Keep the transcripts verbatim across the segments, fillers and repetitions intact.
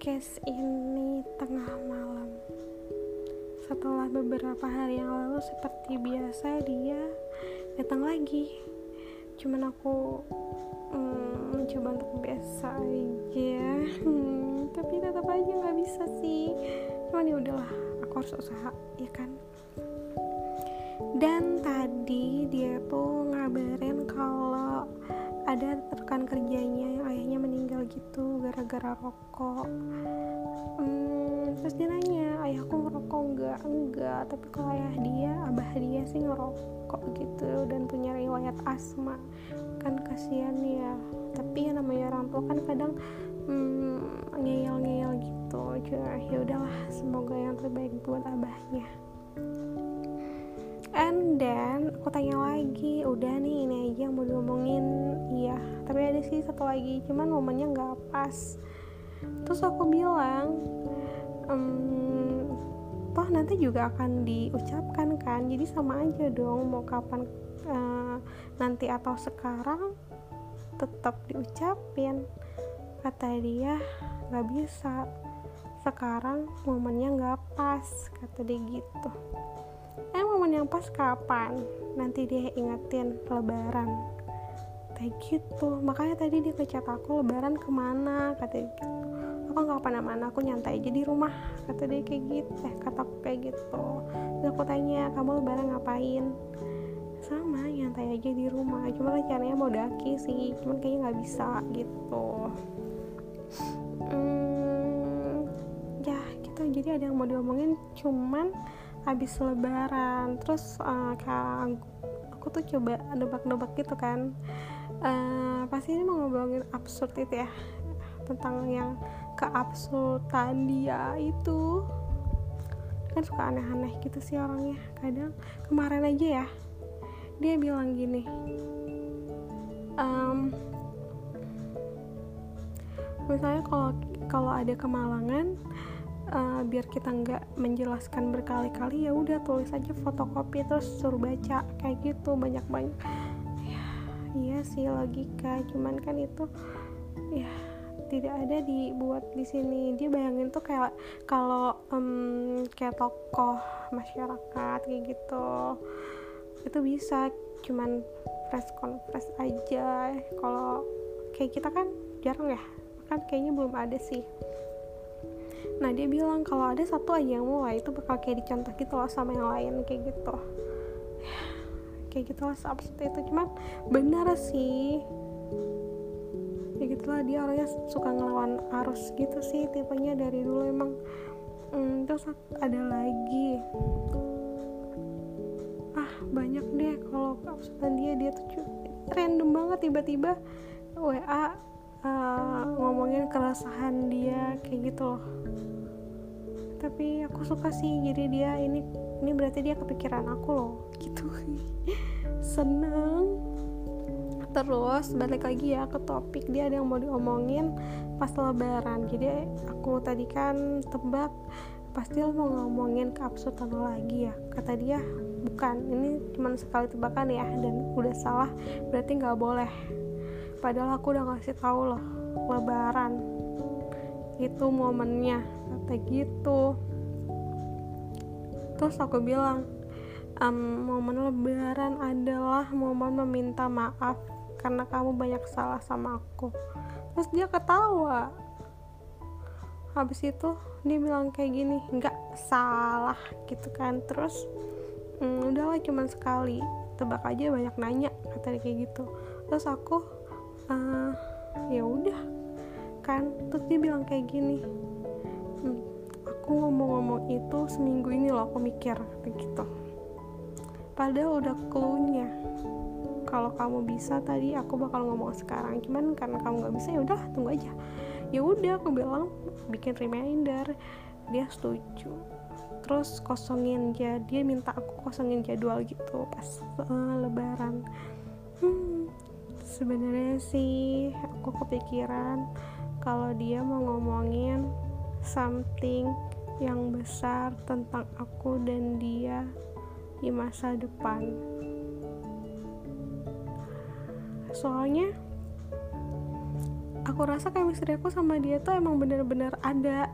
podcast ini tengah malam. Setelah beberapa hari yang lalu, seperti biasa dia datang lagi. Cuman aku hmm, mencoba untuk biasa aja, hmm, tapi tetap aja nggak bisa sih. Cuman ya udahlah, aku harus usaha, ya kan. Dan tadi dia tuh ngabarin kalau ada rekan kerjanya yang ayahnya meninggal gitu gara-gara rokok. Hmm, terus dia nanya, ayahku ngerokok enggak? Enggak, tapi kalau ayah dia, abah dia sih ngerokok gitu dan punya riwayat asma. Kan kasihan ya. Tapi ya namanya orang tua kan kadang hmm, ngeyel-ngeyel gitu. Ya udahlah, semoga yang terbaik buat abahnya. And then aku tanya lagi, udah nih ini aja yang mau diomongin. Iya, tapi ada sih satu lagi, cuman momennya gak pas. Terus aku bilang ehm, toh nanti juga akan diucapkan kan, jadi sama aja dong, mau kapan uh, nanti atau sekarang tetap diucapin. Kata dia, gak bisa, sekarang momennya gak pas, kata dia gitu. Eh momen yang pas kapan? Nanti dia ingetin lebaran. Kayak gitu. Makanya tadi dia ngechat aku, lebaran kemana? Kata dia gitu. Aku gak kemana-mana, aku nyantai aja di rumah. Kata dia kayak gitu. Eh kata aku kayak gitu. Terus aku tanya, kamu lebaran ngapain? Sama, nyantai aja di rumah. Cuma rencananya mau daki sih, cuman kayaknya gak bisa gitu. Hmm, ya gitu. Jadi ada yang mau diomongin, cuman habis lebaran. Terus uh, kayak aku tuh coba nebak-nebak gitu kan, uh, pasti ini mau ngobrolin absurd itu ya, tentang yang keabsurdan dia itu kan, suka aneh-aneh gitu sih orangnya. Kadang kemarin aja ya dia bilang gini, um, misalnya kalau kalau ada kemalangan, Uh, biar kita nggak menjelaskan berkali-kali, ya udah tulis aja fotokopi terus suruh baca kayak gitu banyak-banyak. Ya, iya sih logika, cuman kan itu ya tidak ada dibuat di sini. Dia bayangin tuh kayak kalau um, kayak tokoh masyarakat kayak gitu, itu bisa cuman press conference aja. Kalau kayak kita kan jarang ya, kan kayaknya belum ada sih. Nah dia bilang kalau ada satu aja yang mulai, itu bakal kayak dicontoh gitu loh sama yang lain kayak gitu. Kayak gitu lah, absurd itu. Cuman benar sih, ya gitulah, dia orangnya suka ngelawan arus gitu sih tipenya dari dulu emang. hmm, Terus ada lagi, ah banyak deh kalau keabsurdan dia. Dia tuh random banget, tiba-tiba W A uh, ngomongin keresahan dia kayak gitu loh. Tapi aku suka sih, jadi dia ini ini berarti dia kepikiran aku loh gitu. Seneng. Terus balik lagi ya ke topik, dia ada yang mau diomongin pas lebaran. Jadi aku tadi kan tebak pasti lo mau ngomongin keabsurdan lo lagi ya. Kata dia bukan, ini cuma sekali tebakan ya, dan udah salah berarti nggak boleh. Padahal aku udah ngasih tahu loh, lebaran itu momennya, kata gitu. Terus aku bilang, um, momen lebaran adalah momen meminta maaf karena kamu banyak salah sama aku. Terus dia ketawa. Habis itu dia bilang kayak gini, nggak salah gitu kan. Terus mm, udahlah cuman sekali, tebak aja banyak nanya, kata dia kayak gitu. Terus aku uh, ya udah kan. Terus dia bilang kayak gini, hm, aku ngomong-ngomong itu seminggu ini loh aku mikir gitu, padahal udah cluenya kalau kamu bisa tadi aku bakal ngomong sekarang, cuman karena kamu nggak bisa ya udah tunggu aja. Ya udah aku bilang bikin reminder, dia setuju. Terus kosongin dia dia minta aku kosongin jadwal gitu pas uh, lebaran. hmm, sebenarnya sih aku kepikiran kalau dia mau ngomongin something yang besar tentang aku dan dia di masa depan. Soalnya aku rasa chemistry aku sama dia tuh emang bener-bener ada.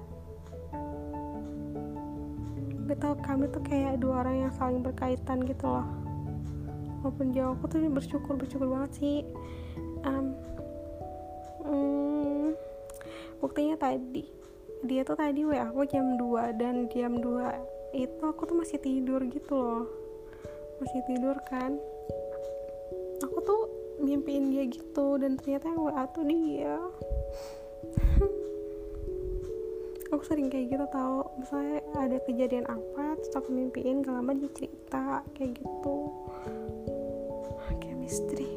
Gak tau, kami tuh kayak dua orang yang saling berkaitan gitu loh. Walaupun jauh, aku tuh bersyukur bersyukur banget sih. um, hmm, buktinya tadi dia tuh tadi W A aku jam dua, dan jam dua itu aku tuh masih tidur gitu loh, masih tidur kan. Aku tuh mimpiin dia gitu, dan ternyata yang W A tuh dia. Aku sering kayak gitu tau, misalnya ada kejadian apa terus aku mimpiin, gak lama dia cerita kayak gitu. Chemistry